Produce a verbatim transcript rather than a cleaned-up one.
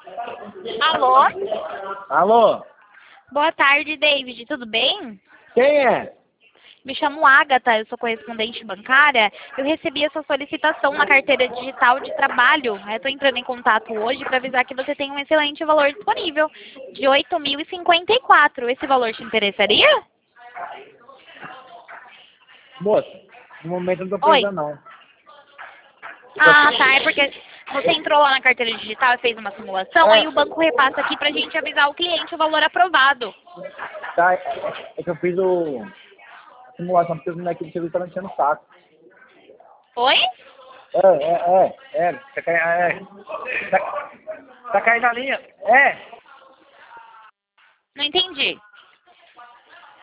Alô? Alô? Boa tarde, David. Tudo bem? Quem é? Me chamo Agatha, eu sou correspondente bancária. Eu recebi essa solicitação na carteira digital de trabalho. Eu estou entrando em contato hoje para avisar que você tem um excelente valor disponível, de oito mil e cinquenta e quatro. Esse valor te interessaria? Moça, no momento eu não tô Oi. precisando não. Ah, tá. É porque você entrou lá na carteira digital e fez uma simulação, É. aí o banco repassa aqui pra gente avisar o cliente o valor aprovado. Tá, é, é que eu fiz o... a simulação porque os moleques do serviço estavam enchendo o saco. Oi? É, é, é, é, tá caindo, é, tá, tá caindo na linha, é. Não entendi.